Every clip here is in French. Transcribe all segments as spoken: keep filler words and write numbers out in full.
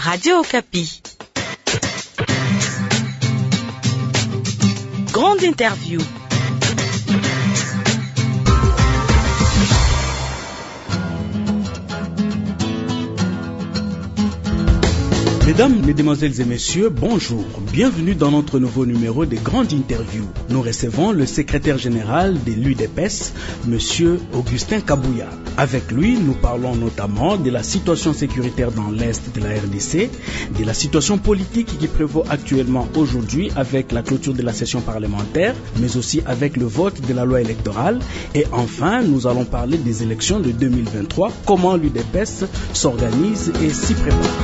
Radio Okapi. Grande interview. Mesdames, Mesdemoiselles et Messieurs, bonjour. Bienvenue dans notre nouveau numéro des grandes interviews. Nous recevons le secrétaire général de l'U D P E S, Monsieur Augustin Kabouya. Avec lui, nous parlons notamment de la situation sécuritaire dans l'Est de la R D C, de la situation politique qui prévaut actuellement aujourd'hui avec la clôture de la session parlementaire, mais aussi avec le vote de la loi électorale. Et enfin, nous allons parler des élections de deux mille vingt-trois, comment l'U D P E S s'organise et s'y prépare.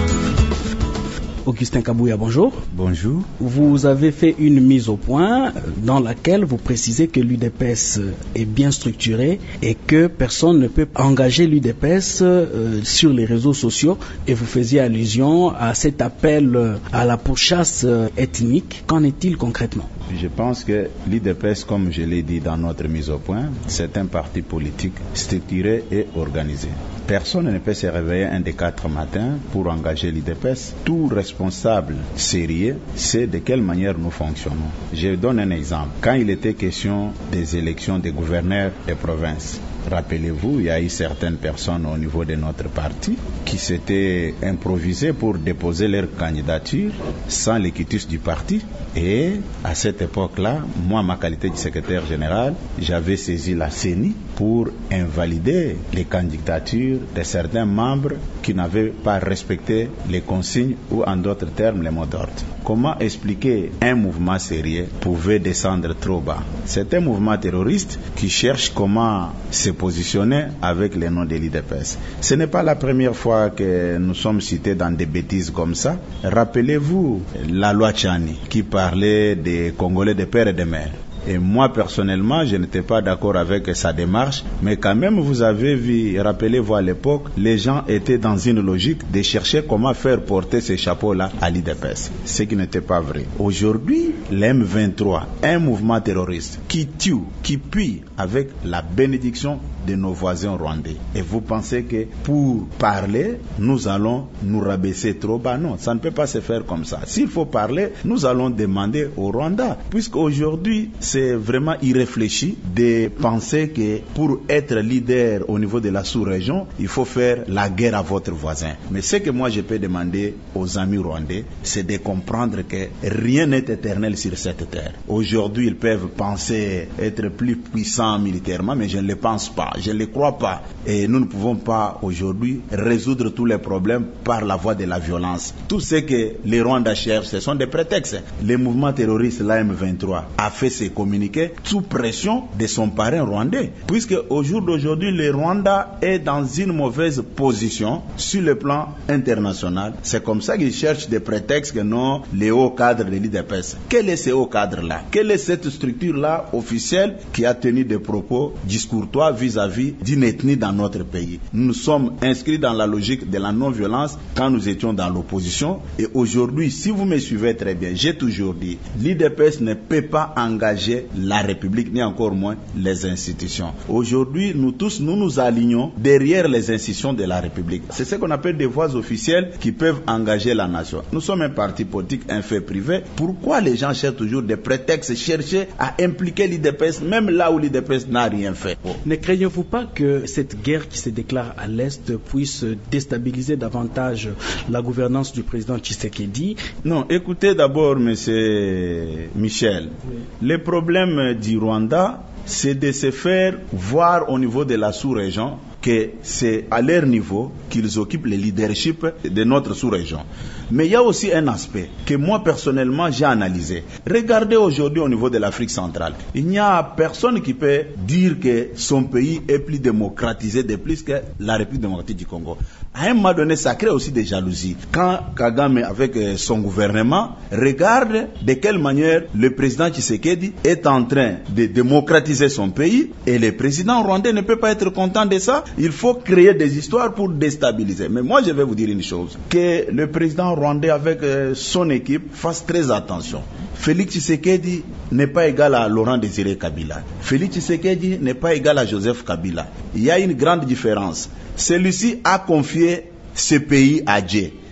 Augustin Kabouya, bonjour. Bonjour. Vous avez fait une mise au point dans laquelle vous précisez que l'U D P E S est bien structuré et que personne ne peut engager l'U D P E S euh, sur les réseaux sociaux, et vous faisiez allusion à cet appel à la pourchasse ethnique. Qu'en est-il concrètement? Je pense que l'U D P E S, comme je l'ai dit dans notre mise au point, c'est un parti politique structuré et organisé. Personne ne peut se réveiller un des quatre matins pour engager l'U D P E S. Tout responsable sérieux sait de quelle manière nous fonctionnons. Je donne un exemple. Quand il était question des élections des gouverneurs des provinces, rappelez-vous, il y a eu certaines personnes au niveau de notre parti qui s'étaient improvisées pour déposer leur candidature sans le quitus du parti. Et à cette époque-là, moi, ma qualité de secrétaire général, j'avais saisi la C E N I pour invalider les candidatures de certains membres qui n'avaient pas respecté les consignes ou, en d'autres termes, les mots d'ordre. Comment expliquer un mouvement sérieux pouvait descendre trop bas? C'est un mouvement terroriste qui cherche comment se positionner avec les noms de l'U D P E S. Ce n'est pas la première fois que nous sommes cités dans des bêtises comme ça. Rappelez-vous la loi Tchani qui parlait des Congolais de père et de mère. Et moi, personnellement, je n'étais pas d'accord avec sa démarche, mais quand même, vous avez vu, rappelez-vous à l'époque, les gens étaient dans une logique de chercher comment faire porter ces chapeaux-là à l'U D P E S, ce qui n'était pas vrai. Aujourd'hui, l'M vingt-trois, un mouvement terroriste qui tue, qui pille avec la bénédiction de nos voisins rwandais. Et vous pensez que pour parler, nous allons nous rabaisser trop bas? Non, ça ne peut pas se faire comme ça. S'il faut parler, nous allons demander au Rwanda, puisqu'aujourd'hui, c'est vraiment irréfléchi de penser que pour être leader au niveau de la sous-région, il faut faire la guerre à votre voisin. Mais ce que moi je peux demander aux amis rwandais, c'est de comprendre que rien n'est éternel sur cette terre. Aujourd'hui, ils peuvent penser être plus puissants militairement, mais je ne le pense pas, je ne le crois pas. Et nous ne pouvons pas aujourd'hui résoudre tous les problèmes par la voie de la violence. Tout ce que les Rwandais cherchent, ce sont des prétextes. Le mouvement terroriste, l'A M vingt-trois, a fait ses communiqué sous pression de son parrain rwandais, puisque au jour d'aujourd'hui, le Rwanda est dans une mauvaise position sur le plan international. C'est comme ça qu'ils cherchent des prétextes que non, les hauts cadres de l'U D P E S. Quel est ce haut cadre-là? Quelle est cette structure-là officielle qui a tenu des propos discourtois vis-à-vis d'une ethnie dans notre pays? Nous sommes inscrits dans la logique de la non-violence quand nous étions dans l'opposition, et aujourd'hui, si vous me suivez très bien, j'ai toujours dit, l'U D P E S ne peut pas engager la République, ni encore moins les institutions. Aujourd'hui, nous tous, nous nous alignons derrière les institutions de la République. C'est ce qu'on appelle des voies officielles qui peuvent engager la nation. Nous sommes un parti politique, un fait privé. Pourquoi les gens cherchent toujours des prétextes, chercher à impliquer l'U D P E S, même là où l'U D P E S n'a rien fait? Oh. Ne craignez-vous pas que cette guerre qui se déclare à l'Est puisse déstabiliser davantage la gouvernance du président Tshisekedi? Non, écoutez d'abord, monsieur Michel. Oui. Le problème du Rwanda, c'est de se faire voir au niveau de la sous-région que c'est à leur niveau qu'ils occupent le leadership de notre sous-région. Mais il y a aussi un aspect que moi personnellement j'ai analysé. Regardez aujourd'hui au niveau de l'Afrique centrale. Il n'y a personne qui peut dire que son pays est plus démocratisé de plus que la République démocratique du Congo. À un moment donné, ça crée aussi des jalousies. Quand Kagame, avec son gouvernement, regarde de quelle manière le président Tshisekedi est en train de démocratiser son pays, et le président rwandais ne peut pas être content de ça. Il faut créer des histoires pour déstabiliser. Mais moi, je vais vous dire une chose, que le président rwandais avec son équipe fasse très attention. Félix Tshisekedi n'est pas égal à Laurent Désiré Kabila. Félix Tshisekedi n'est pas égal à Joseph Kabila. Il y a une grande différence. Celui-ci a confié ce pays à Dieu.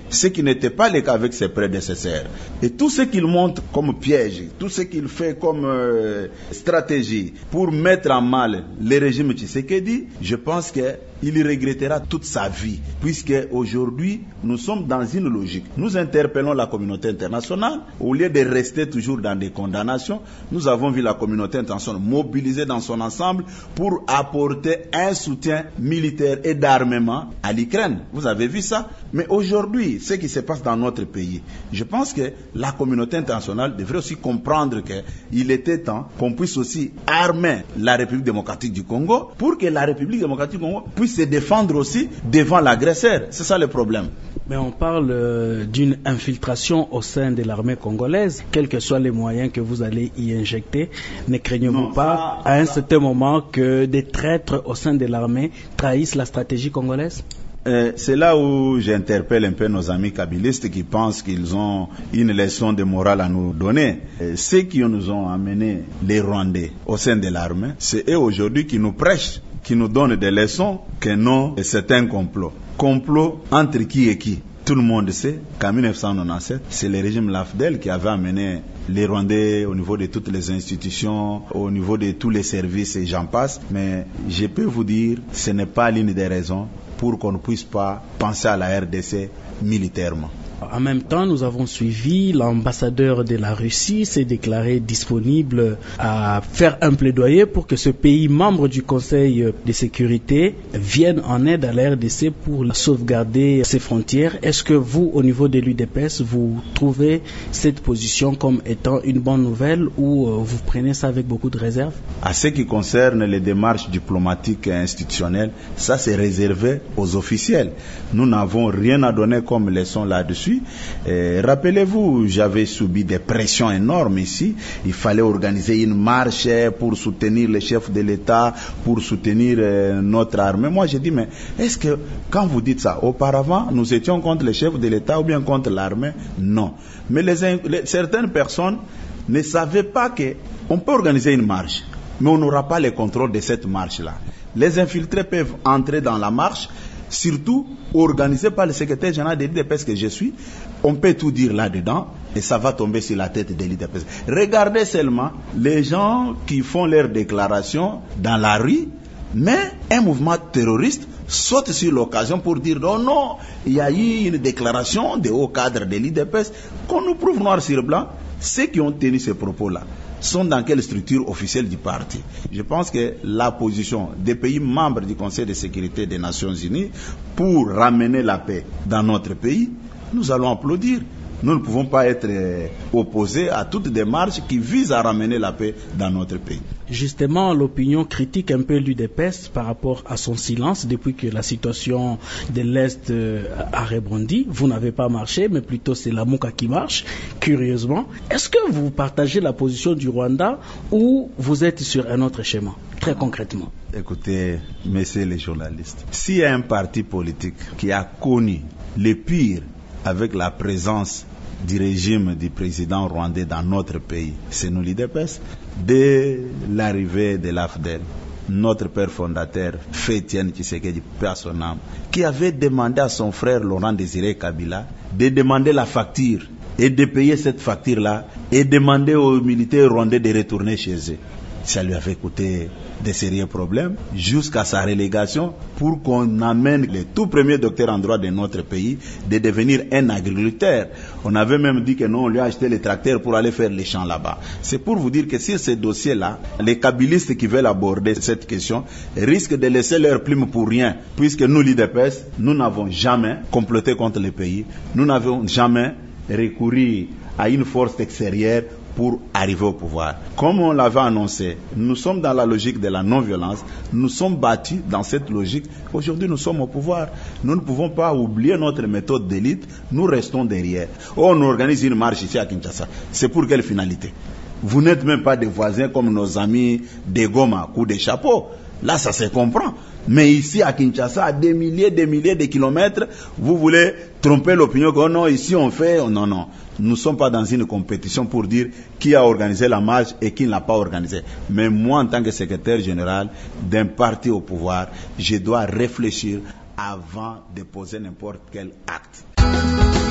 ce qui n'était pas le cas avec ses prédécesseurs. Et tout ce qu'il montre comme piège, tout ce qu'il fait comme euh, stratégie pour mettre en mal le régime Tshisekedi, je pense que il regrettera toute sa vie, puisque aujourd'hui, nous sommes dans une logique. Nous interpellons la communauté internationale, au lieu de rester toujours dans des condamnations. Nous avons vu la communauté internationale mobilisée dans son ensemble pour apporter un soutien militaire et d'armement à l'Ukraine. Vous avez vu ça? Mais aujourd'hui, ce qui se passe dans notre pays, je pense que la communauté internationale devrait aussi comprendre qu'il était temps qu'on puisse aussi armer la République démocratique du Congo pour que la République démocratique du Congo puisse se défendre aussi devant l'agresseur. C'est ça le problème. Mais on parle euh, d'une infiltration au sein de l'armée congolaise, quels que soient les moyens que vous allez y injecter. Ne craignez-vous pas ça, à un ça. certain moment que des traîtres au sein de l'armée trahissent la stratégie congolaise? Euh, c'est là où j'interpelle un peu nos amis kabylistes qui pensent qu'ils ont une leçon de morale à nous donner. Euh, ceux qui nous ont amené les Rwandais au sein de l'armée, c'est eux aujourd'hui qui nous prêchent, qui nous donnent des leçons que non, c'est un complot. Complot entre qui et qui? Tout le monde sait qu'en mille neuf cent quatre-vingt-dix-sept, c'est le régime Lafdel qui avait amené les Rwandais au niveau de toutes les institutions, au niveau de tous les services et j'en passe. Mais je peux vous dire, ce n'est pas l'une des raisons pour qu'on ne puisse pas penser à la R D C militairement. En même temps, nous avons suivi l'ambassadeur de la Russie s'est déclaré disponible à faire un plaidoyer pour que ce pays membre du Conseil de sécurité vienne en aide à la R D C pour sauvegarder ses frontières. Est-ce que vous, au niveau de l'U D P S, vous trouvez cette position comme étant une bonne nouvelle ou vous prenez ça avec beaucoup de réserve? À ce qui concerne les démarches diplomatiques et institutionnelles, ça c'est réservé aux officiels. Nous n'avons rien à donner comme leçon là-dessus. Et rappelez-vous, j'avais subi des pressions énormes ici. Il fallait organiser une marche pour soutenir les chefs de l'État, pour soutenir euh, notre armée. Moi, j'ai dit, mais est-ce que quand vous dites ça, auparavant, nous étions contre les chefs de l'État ou bien contre l'armée? Non. Mais les, les, certaines personnes ne savaient pas qu'on peut organiser une marche, mais on n'aura pas le contrôle de cette marche-là. Les infiltrés peuvent entrer dans la marche, surtout organisé par le secrétaire général de l'U D P S que je suis. On peut tout dire là-dedans et ça va tomber sur la tête de l'U D P S. Regardez seulement les gens qui font leurs déclarations dans la rue, mais un mouvement terroriste saute sur l'occasion pour dire non, non, il y a eu une déclaration de hauts cadres de l'U D P S qu'on nous prouve noir sur blanc. Ceux qui ont tenu ces propos-là sont dans quelle structure officielle du parti? Je pense que la position des pays membres du Conseil de sécurité des Nations Unies pour ramener la paix dans notre pays, nous allons applaudir. Nous ne pouvons pas être opposés à toute démarche qui vise à ramener la paix dans notre pays. Justement, l'opinion critique un peu l'U D P S par rapport à son silence depuis que la situation de l'Est a rebondi. Vous n'avez pas marché, mais plutôt c'est la Mouka qui marche, curieusement. Est-ce que vous partagez la position du Rwanda ou vous êtes sur un autre schéma, très concrètement? Écoutez, messieurs les journalistes, s'il y a un parti politique qui a connu le pire avec la présence du régime du président rwandais dans notre pays, c'est nous l'U D P S. Dès l'arrivée de l'Afdel, notre père fondateur, Fétienne Tshisekedi, paix à son âme, qui avait demandé à son frère Laurent Désiré Kabila de demander la facture et de payer cette facture-là et demander aux militaires rwandais de retourner chez eux. Ça lui avait coûté des sérieux problèmes jusqu'à sa relégation pour qu'on amène le tout premier docteur en droit de notre pays de devenir un agriculteur. On avait même dit que non, on lui a acheté les tracteurs pour aller faire les champs là-bas. C'est pour vous dire que sur ces dossiers-là, les kabylistes qui veulent aborder cette question risquent de laisser leur plume pour rien, puisque nous, l'U D P S, nous n'avons jamais comploté contre le pays, nous n'avons jamais recouru à une force extérieure pour arriver au pouvoir. Comme on l'avait annoncé, nous sommes dans la logique de la non-violence, nous sommes battus dans cette logique. Aujourd'hui, nous sommes au pouvoir. Nous ne pouvons pas oublier notre méthode d'élite, nous restons derrière. Oh, on organise une marche ici à Kinshasa. C'est pour quelle finalité? Vous n'êtes même pas des voisins comme nos amis des Goma ou des Chapeaux. Là, ça se comprend. Mais ici, à Kinshasa, à des milliers, des milliers de kilomètres, vous voulez tromper l'opinion que oh non, ici on fait, oh non, non. Nous ne sommes pas dans une compétition pour dire qui a organisé la marche et qui ne l'a pas organisée. Mais moi, en tant que secrétaire général d'un parti au pouvoir, je dois réfléchir avant de poser n'importe quel acte.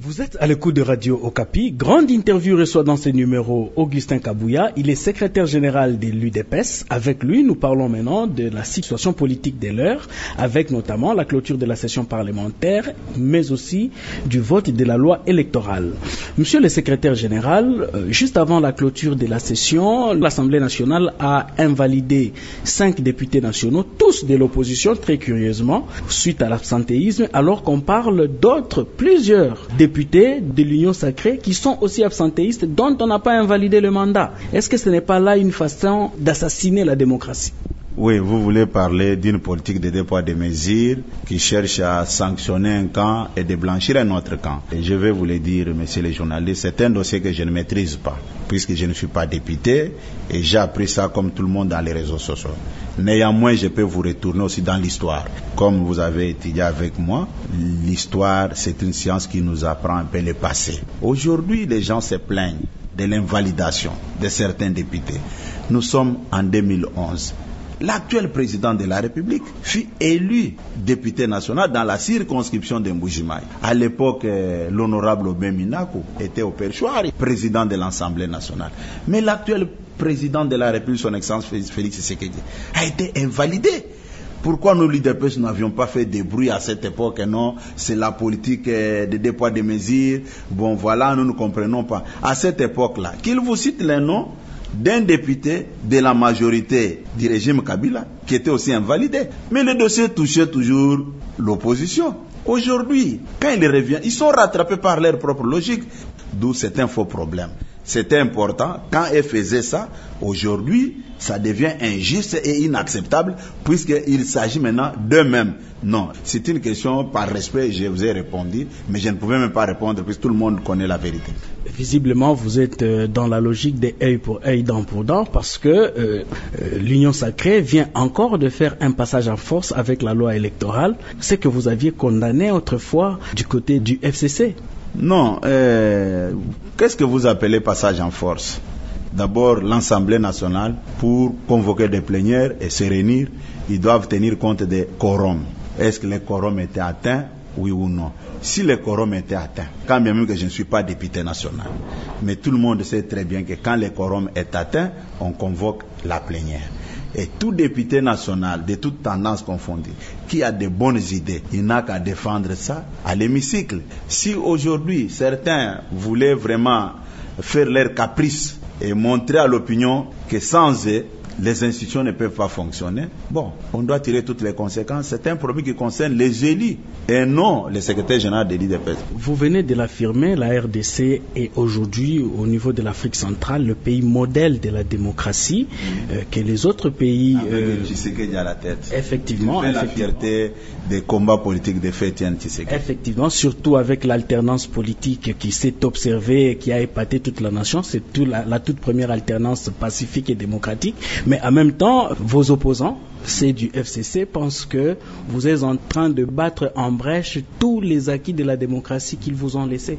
Vous êtes à l'écoute de Radio Okapi. Grande interview reçoit dans ce numéro Augustin Kabouya. Il est secrétaire général de l'U D P E S. Avec lui, nous parlons maintenant de la situation politique de l'heure, avec notamment la clôture de la session parlementaire, mais aussi du vote de la loi électorale. Monsieur le secrétaire général, euh, juste avant la clôture de la session, l'Assemblée nationale a invalidé cinq députés nationaux, tous de l'opposition, très curieusement, suite à l'absentéisme, alors qu'on parle d'autres, plusieurs députés députés de l'Union sacrée qui sont aussi absentéistes, dont on n'a pas invalidé le mandat. Est-ce que ce n'est pas là une façon d'assassiner la démocratie? Oui, vous voulez parler d'une politique de deux poids deux mesures qui cherche à sanctionner un camp et de blanchir un autre camp. Et je vais vous le dire, messieurs les journalistes, c'est un dossier que je ne maîtrise pas, puisque je ne suis pas député et j'ai appris ça comme tout le monde dans les réseaux sociaux. Néanmoins, je peux vous retourner aussi dans l'histoire. Comme vous avez étudié avec moi, l'histoire, c'est une science qui nous apprend un peu le passé. Aujourd'hui, les gens se plaignent de l'invalidation de certains députés. Nous sommes en deux mille onze. L'actuel président de la République fut élu député national dans la circonscription de Mbujimayi. À l'époque, euh, l'honorable Obé Minaku était au perchoir, président de l'Assemblée nationale. Mais l'actuel président de la République, son Excellence Félix Tshisekedi, a été invalidé. Pourquoi nous, l'U D P E S, n'avions pas fait de bruit à cette époque? Non, c'est la politique de deux poids deux mesures. Bon, voilà, nous ne comprenons pas. À cette époque-là, qu'il vous cite les noms d'un député de la majorité du régime Kabila qui était aussi invalidé. Mais le dossier touchait toujours l'opposition. Aujourd'hui, quand il revient, ils sont rattrapés par leur propre logique. D'où c'est un faux problème. C'était important. Quand ils faisaient ça, aujourd'hui, ça devient injuste et inacceptable puisqu'il s'agit maintenant d'eux-mêmes. Non, c'est une question par respect, je vous ai répondu, mais je ne pouvais même pas répondre puisque tout le monde connaît la vérité. Visiblement, vous êtes dans la logique des œil pour œil, dent pour dent, parce que euh, euh, l'Union sacrée vient encore de faire un passage en force avec la loi électorale, ce que vous aviez condamné autrefois du côté du F C C. Non, euh, qu'est-ce que vous appelez passage en force? D'abord, l'Assemblée nationale, pour convoquer des plénières et se réunir, ils doivent tenir compte des quorums. Est-ce que les quorums étaient atteints, oui ou non? Si le quorum était atteint, quand bien même que je ne suis pas député national, mais tout le monde sait très bien que quand le quorum est atteint, on convoque la plénière. Et tout député national, de toutes tendances confondues, qui a de bonnes idées, il n'a qu'à défendre ça à l'hémicycle. Si aujourd'hui, certains voulaient vraiment faire leur caprice et montrer à l'opinion que sans eux, les institutions ne peuvent pas fonctionner, bon, on doit tirer toutes les conséquences. C'est un problème qui concerne les élus et non le secrétaire général de l'U D P E S. Vous venez de l'affirmer, la R D C est aujourd'hui, au niveau de l'Afrique centrale, le pays modèle de la démocratie, euh, que les autres pays... Avec Tshisekedi à la tête. Effectivement. La fierté des combats politiques de fait Etienne Tshisekedi. Effectivement, surtout avec l'alternance politique qui s'est observée et qui a épaté toute la nation. C'est tout la, la toute première alternance pacifique et démocratique. Mais en même temps, vos opposants, c'est du F C C, pensent que vous êtes en train de battre en brèche tous les acquis de la démocratie qu'ils vous ont laissés.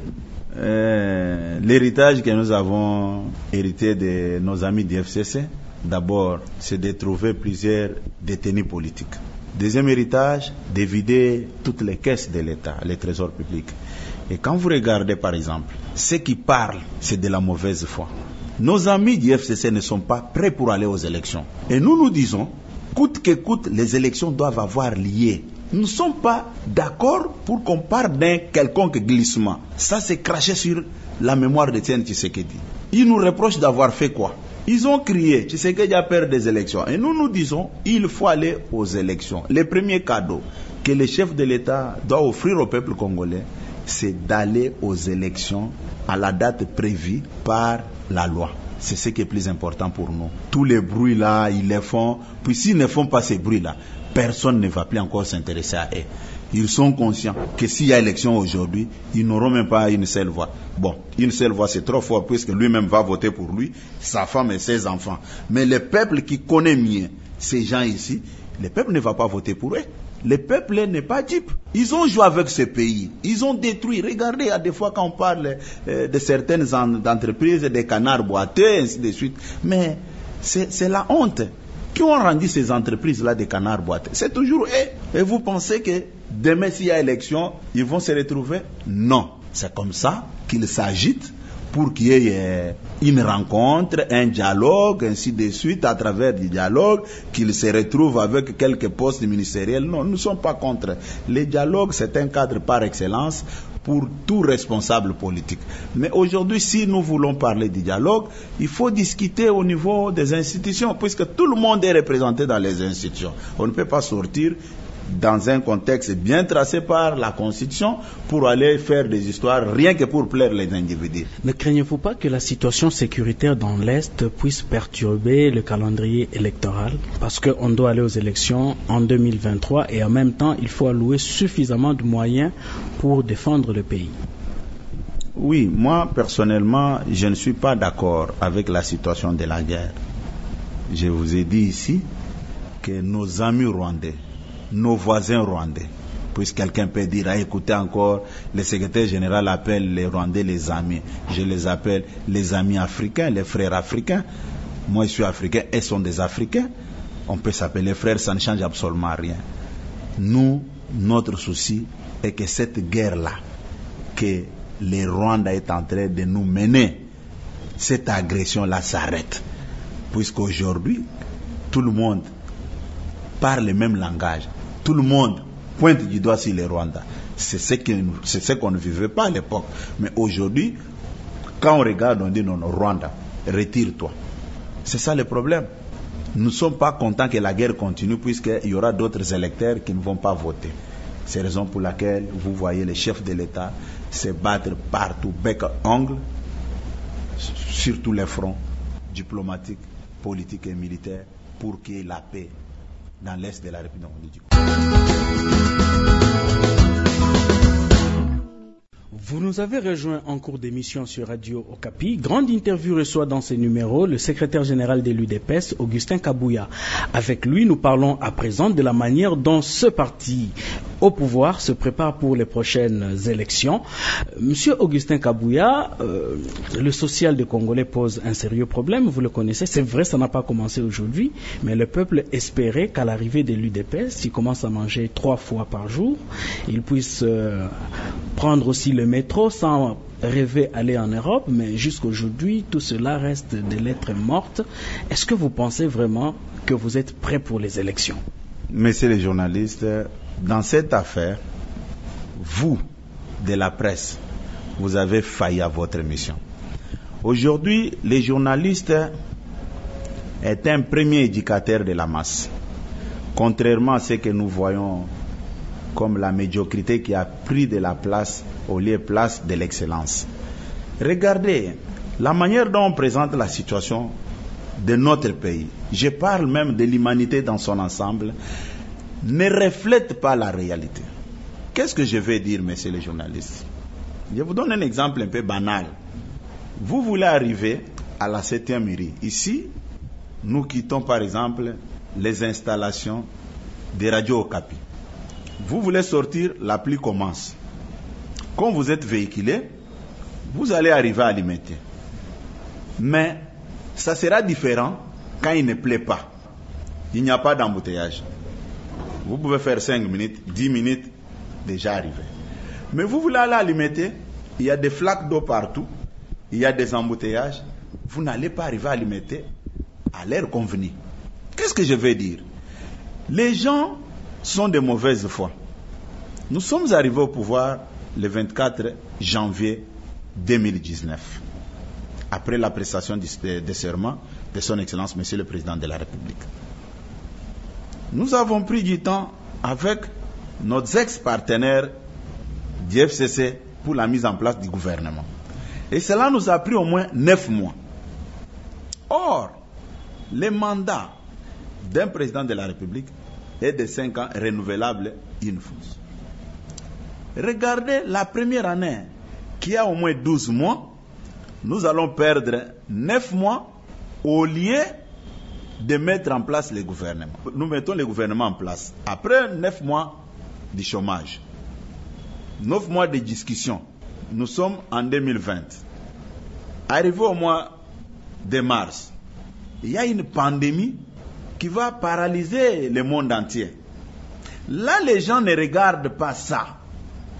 Euh, l'héritage que nous avons hérité de nos amis du F C C, d'abord, c'est de trouver plusieurs détenus politiques. Deuxième héritage, de vider toutes les caisses de l'État, les trésors publics. Et quand vous regardez, par exemple, ceux qui parlent, c'est de la mauvaise foi. Nos amis du F C C ne sont pas prêts pour aller aux élections. Et nous nous disons, coûte que coûte, les élections doivent avoir lieu. Nous ne sommes pas d'accord pour qu'on parle d'un quelconque glissement. Ça, c'est craché sur la mémoire de Etienne Tshisekedi. Ils nous reprochent d'avoir fait quoi? Ils ont crié, Tshisekedi a peur des élections. Et nous nous disons, il faut aller aux élections. Le premier cadeau que le chef de l'État doit offrir au peuple congolais, c'est d'aller aux élections à la date prévue par la loi. C'est ce qui est plus important pour nous. Tous les bruits là, ils les font. Puis s'ils ne font pas ces bruits là, personne ne va plus encore s'intéresser à eux. Ils sont conscients que s'il y a élection aujourd'hui, ils n'auront même pas une seule voix. Bon, une seule voix c'est trop fort puisque lui-même va voter pour lui, sa femme et ses enfants. Mais le peuple qui connaît mieux ces gens ici, le peuple ne va pas voter pour eux. Le peuple n'est pas dupe. Ils ont joué avec ce pays. Ils ont détruit. Regardez, à des fois quand on parle euh, de certaines en, entreprises, des canards boiteux, ainsi de suite. Mais c'est, c'est la honte. Qui ont rendu ces entreprises-là des canards boiteux? C'est toujours eux. Et vous pensez que demain, s'il y a élection, ils vont se retrouver? Non. C'est comme ça qu'ils s'agitent pour qu'il y ait une rencontre, un dialogue, ainsi de suite, à travers du dialogue, qu'ils se retrouvent avec quelques postes ministériels. Non, nous ne sommes pas contre. Le dialogue, c'est un cadre par excellence pour tout responsable politique. Mais aujourd'hui, si nous voulons parler du dialogue, il faut discuter au niveau des institutions, puisque tout le monde est représenté dans les institutions. On ne peut pas sortir dans un contexte bien tracé par la Constitution pour aller faire des histoires rien que pour plaire les individus. Ne craignez-vous pas que la situation sécuritaire dans l'Est puisse perturber le calendrier électoral? Parce qu'on doit aller aux élections en deux mille vingt-trois et en même temps, il faut allouer suffisamment de moyens pour défendre le pays. Oui, moi personnellement, je ne suis pas d'accord avec la situation de la guerre. Je vous ai dit ici que nos amis rwandais, nos voisins rwandais, puisque quelqu'un peut dire, ah, écoutez encore, le secrétaire général appelle les Rwandais les amis. Je les appelle les amis africains, les frères africains. Moi, je suis africain, eux sont des Africains. On peut s'appeler frères, ça ne change absolument rien. Nous, notre souci est que cette guerre-là, que le Rwanda est en train de nous mener, cette agression-là s'arrête. Puisqu'aujourd'hui, tout le monde parle le même langage. Tout le monde pointe du doigt sur le Rwanda. C'est ce, que, c'est ce qu'on ne vivait pas à l'époque. Mais aujourd'hui, quand on regarde, on dit non, non, Rwanda, retire-toi. C'est ça le problème. Nous ne sommes pas contents que la guerre continue puisqu'il y aura d'autres électeurs qui ne vont pas voter. C'est la raison pour laquelle vous voyez les chefs de l'État se battre partout, bec à ongle, sur tous les fronts diplomatiques, politiques et militaires pour qu'il y ait la paix dans l'Est de la République du Congo. Vous nous avez rejoint en cours d'émission sur Radio Okapi. Grande interview reçoit dans ces numéros le secrétaire général de l'U D P S, Augustin Kabouya. Avec lui, nous parlons à présent de la manière dont ce parti au pouvoir se prépare pour les prochaines élections. Monsieur Augustin Kabouya, euh, le social des Congolais pose un sérieux problème, vous le connaissez. C'est vrai, ça n'a pas commencé aujourd'hui, mais le peuple espérait qu'à l'arrivée de l'U D P S, il commence à manger trois fois par jour, il puisse euh, prendre aussi le métro sans rêver aller en Europe, mais jusqu'aujourd'hui, tout cela reste des lettres mortes. Est-ce que vous pensez vraiment que vous êtes prêts pour les élections? Messieurs les journalistes, dans cette affaire, vous, de la presse, vous avez failli à votre mission. Aujourd'hui, les journalistes est un premier éducateur de la masse. Contrairement à ce que nous voyons comme la médiocrité qui a pris de la place au lieu place de l'excellence. Regardez la manière dont on présente la situation de notre pays. Je parle même de l'humanité dans son ensemble, ne reflète pas la réalité. Qu'est-ce que je vais dire, messieurs les journalistes? Je vous donne un exemple un peu banal. Vous voulez arriver à la septième mairie. Ici, nous quittons par exemple les installations des radios Okapi. Vous voulez sortir, la pluie commence. Quand vous êtes véhiculé, vous allez arriver à Limete. Mais ça sera différent quand il ne plaît pas. Il n'y a pas d'embouteillage. Vous pouvez faire cinq minutes, dix minutes, déjà arrivé. Mais vous voulez aller à Limete, il y a des flaques d'eau partout, il y a des embouteillages. Vous n'allez pas arriver à Limete à l'heure convenue. Qu'est-ce que je veux dire? Les gens sont de mauvaise foi. Nous sommes arrivés au pouvoir le vingt-quatre janvier deux mille dix-neuf, après la prestation de serment de son Excellence Monsieur le Président de la République. Nous avons pris du temps avec nos ex-partenaires du F C C pour la mise en place du gouvernement. Et cela nous a pris au moins neuf mois. Or, le mandat d'un président de la République est de cinq ans renouvelable une fois. Regardez la première année qui a au moins douze mois, nous allons perdre neuf mois au lieu de mettre en place le gouvernement. Nous mettons le gouvernement en place. Après neuf mois de chômage, neuf mois de discussion, nous sommes en deux mille vingt. Arrivé au mois de mars, il y a une pandémie qui va paralyser le monde entier. Là, les gens ne regardent pas ça.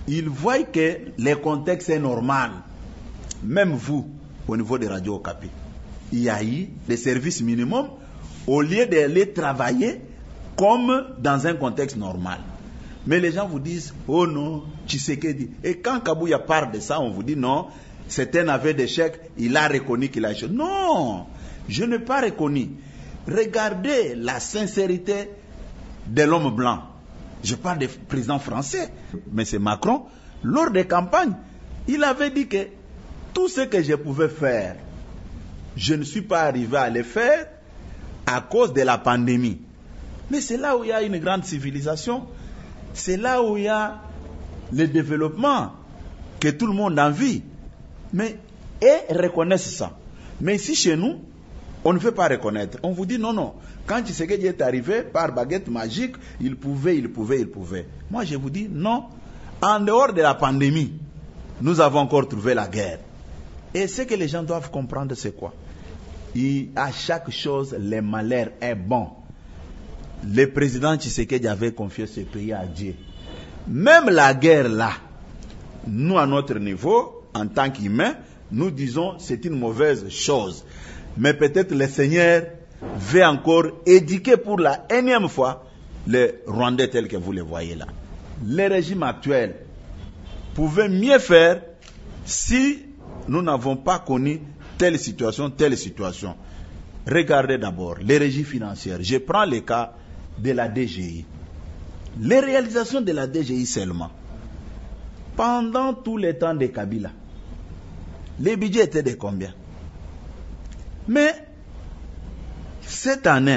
ils voient que le contexte est normal. Même vous, au niveau de Radio Okapi, il y a eu des services minimums au lieu d'aller travailler comme dans un contexte normal. Mais les gens vous disent, oh non, Tshisekedi. Et quand Kabouya parle de ça, on vous dit non, c'est un aveu d'échec, il a reconnu qu'il a échoué. Non, je n'ai pas reconnu. Regardez la sincérité de l'homme blanc. Je parle du président français, M. Macron. Lors des campagnes, il avait dit que tout ce que je pouvais faire, je ne suis pas arrivé à le faire à cause de la pandémie. Mais c'est là où il y a une grande civilisation. C'est là où il y a le développement que tout le monde a envie. Mais, et reconnaissent ça. Mais ici, chez nous, on ne veut pas reconnaître. On vous dit non, non. Quand Tshisekedi est arrivé, par baguette magique, il pouvait, il pouvait, il pouvait. Moi, je vous dis non. En dehors de la pandémie, nous avons encore trouvé la guerre. Et ce que les gens doivent comprendre, c'est quoi? Et à chaque chose, le malheur est bon. Le président Tshisekedi avait confié ce pays à Dieu. Même la guerre là, nous à notre niveau, en tant qu'humains, nous disons c'est une mauvaise chose. Mais peut-être le Seigneur veut encore éduquer pour la énième fois les Rwandais tels que vous les voyez là. Le régime actuel pouvait mieux faire si nous n'avons pas connu telle situation, telle situation. Regardez d'abord les régies financières. Je prends le cas de la D G I. Les réalisations de la D G I seulement. Pendant tout le temps de Kabila, les budgets étaient de combien? Mais cette année,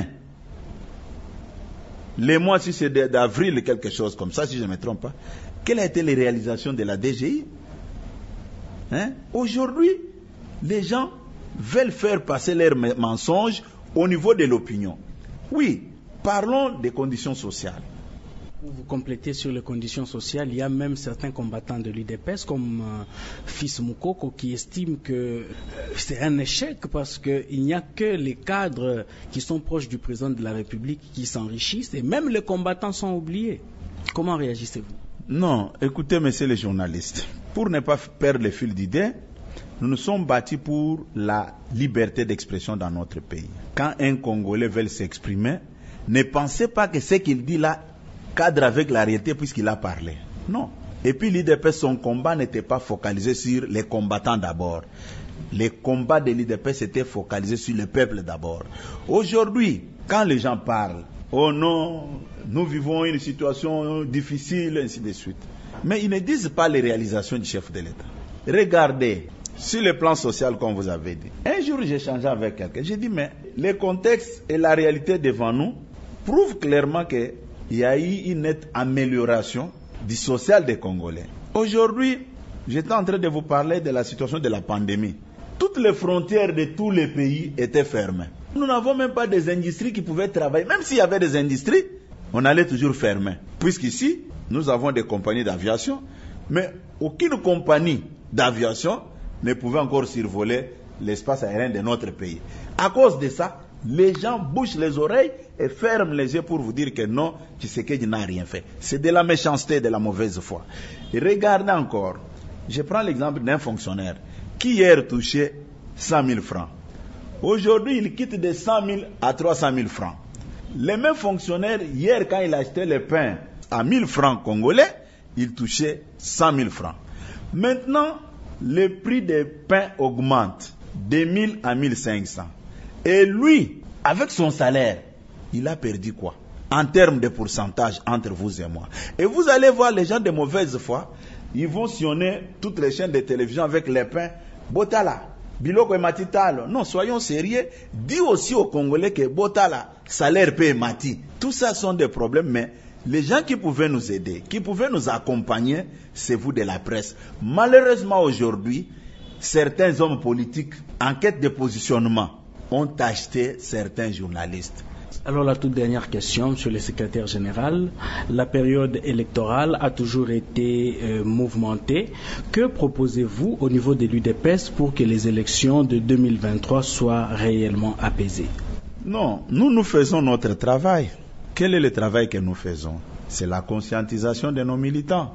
les mois, si c'est d'avril, quelque chose comme ça, si je ne me trompe pas, quelles ont été les réalisations de la D G I? Hein? Aujourd'hui, les gens veulent faire passer leurs mensonges au niveau de l'opinion. Oui, parlons des conditions sociales. Pour vous compléter sur les conditions sociales, il y a même certains combattants de l'U D P S comme euh, Fils Moukoko qui estiment que euh, c'est un échec parce qu'il n'y a que les cadres qui sont proches du président de la République qui s'enrichissent et même les combattants sont oubliés. Comment réagissez-vous? Non, écoutez, messieurs les journalistes, pour ne pas perdre le fil d'idée, nous nous sommes battus pour la liberté d'expression dans notre pays. Quand un Congolais veut s'exprimer, ne pensez pas que ce qu'il dit là cadre avec la réalité puisqu'il a parlé. Non. Et puis l'U D P S, son combat n'était pas focalisé sur les combattants d'abord. Les combats de l'U D P S étaient focalisés sur le peuple d'abord. Aujourd'hui, quand les gens parlent, oh non, nous vivons une situation difficile, ainsi de suite. Mais ils ne disent pas les réalisations du chef de l'État. Regardez, sur le plan social, comme vous avez dit. Un jour, j'ai échangé avec quelqu'un. J'ai dit, mais le contexte et la réalité devant nous prouvent clairement qu'il y a eu une nette amélioration du social des Congolais. Aujourd'hui, j'étais en train de vous parler de la situation de la pandémie. Toutes les frontières de tous les pays étaient fermées. Nous n'avons même pas des industries qui pouvaient travailler. Même s'il y avait des industries, on allait toujours fermer. Puisqu'ici, nous avons des compagnies d'aviation, mais aucune compagnie d'aviation ne pouvait encore survoler l'espace aérien de notre pays. À cause de ça, les gens bouchent les oreilles et ferment les yeux pour vous dire que non, Tshisekedi n'a rien fait. C'est de la méchanceté, de la mauvaise foi. Et regardez encore, je prends l'exemple d'un fonctionnaire qui hier touchait cent mille francs. Aujourd'hui, il quitte de cent mille à trois cent mille francs. Le même fonctionnaire, hier, quand il achetait le pain à mille francs congolais, il touchait cent mille francs. Maintenant, le prix des pains augmente de mille à mille cinq cents. Et lui, avec son salaire, il a perdu quoi? En termes de pourcentage entre vous et moi. Et vous allez voir les gens de mauvaise foi, ils vont sillonner toutes les chaînes de télévision avec les pains. Botala, Biloko et Matitalo. Non, soyons sérieux. Dis aussi aux Congolais que Botala, salaire paie Mati. Tout ça sont des problèmes, mais les gens qui pouvaient nous aider, qui pouvaient nous accompagner, c'est vous de la presse. Malheureusement aujourd'hui, certains hommes politiques, en quête de positionnement, ont acheté certains journalistes. Alors la toute dernière question, monsieur le secrétaire général, la période électorale a toujours été euh, mouvementée. Que proposez-vous au niveau de l'U D P S pour que les élections de deux mille vingt-trois soient réellement apaisées? Non, nous, nous faisons notre travail. Quel est le travail que nous faisons? C'est la conscientisation de nos militants.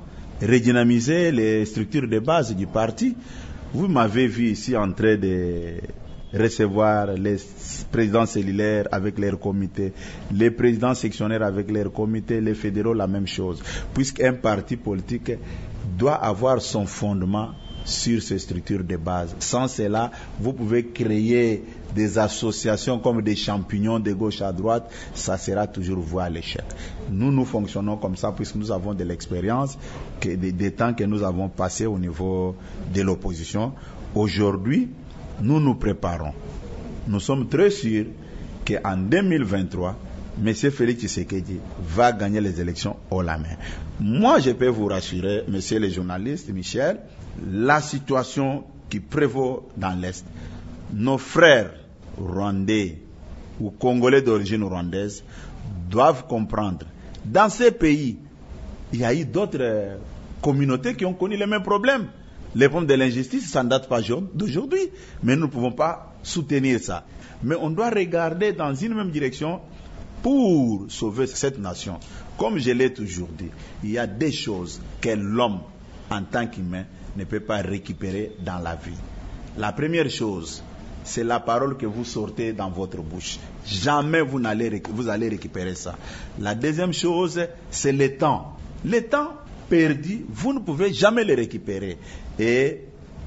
redynamiser les structures de base du parti. Vous m'avez vu ici en train de recevoir les présidents cellulaires avec leurs comités, les présidents sectionnaires avec leurs comités, les fédéraux la même chose, puisqu'un parti politique doit avoir son fondement sur ces structures de base. Sans cela, vous pouvez créer des associations comme des champignons de gauche à droite, ça sera toujours voué à l'échec. Nous, nous fonctionnons comme ça puisque nous avons de l'expérience, que, des, des temps que nous avons passés au niveau de l'opposition. Aujourd'hui, nous nous préparons. Nous sommes très sûrs qu'en deux mille vingt-trois, M. Félix Tshisekedi va gagner les élections haut la main. Moi, je peux vous rassurer, messieurs les journalistes, Michel, la situation qui prévaut dans l'Est, nos frères rwandais ou congolais d'origine rwandaise doivent comprendre. Dans ces pays, il y a eu d'autres communautés qui ont connu les mêmes problèmes. Les problèmes de l'injustice, ça ne date pas d'aujourd'hui, mais nous ne pouvons pas soutenir ça. Mais on doit regarder dans une même direction pour sauver cette nation. Comme je l'ai toujours dit, il y a des choses que l'homme, en tant qu'humain, ne peut pas récupérer dans la vie. La première chose, c'est la parole que vous sortez dans votre bouche. Jamais vous n'allez, vous allez récupérer ça. La deuxième chose, c'est le temps. Le temps perdu, vous ne pouvez jamais le récupérer. Et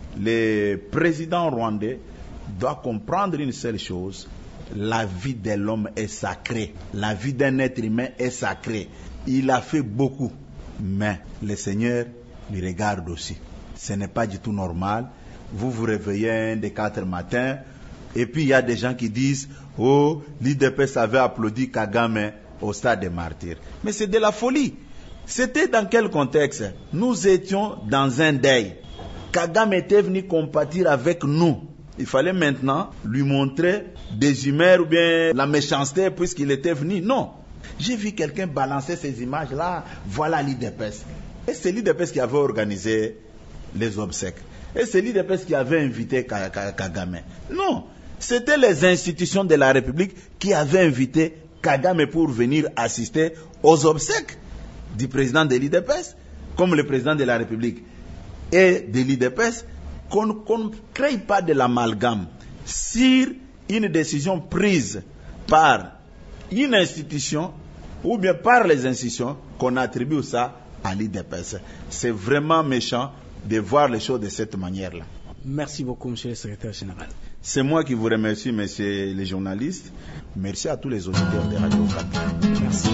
le président rwandais doit comprendre une seule chose: la vie de l'homme est sacrée. La vie d'un être humain est sacrée. Il a fait beaucoup, mais le Seigneur lui regarde aussi. Ce n'est pas du tout normal. Vous vous réveillez un des quatre matins, et puis il y a des gens qui disent: oh, l'U D P S avait applaudi Kagame au stade des martyrs. Mais c'est de la folie. C'était dans quel contexte? Nous étions dans un deuil. Kagame était venu compatir avec nous. Il fallait maintenant lui montrer des humeurs ou bien la méchanceté puisqu'il était venu. Non. J'ai vu quelqu'un balancer ces images-là. Voilà l'U D P S. Et c'est l'U D P S qui avait organisé les obsèques. Et c'est l'U D P S qui avait invité Kagame. Non. C'était les institutions de la République qui avaient invité Kagame pour venir assister aux obsèques du président de l'U D P S, comme le président de la République et de l'U D P S, qu'on ne crée pas de l'amalgame sur une décision prise par une institution ou bien par les institutions qu'on attribue ça à l'U D P S. C'est vraiment méchant de voir les choses de cette manière-là. Merci beaucoup, monsieur le secrétaire général. C'est moi qui vous remercie, messieurs les journalistes. Merci à tous les auditeurs de Radio Okapi. Merci.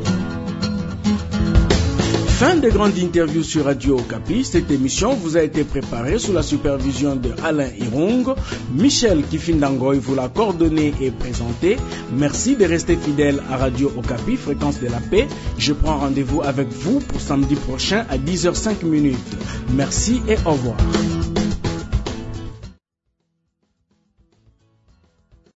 Fin de grande interview sur Radio Okapi. Cette émission vous a été préparée sous la supervision de Alain Irung. Michel Kifindangoy vous l'a coordonné et présenté. Merci de rester fidèle à Radio Okapi, fréquence de la paix. Je prends rendez-vous avec vous pour samedi prochain à dix heures cinq. Merci et au revoir.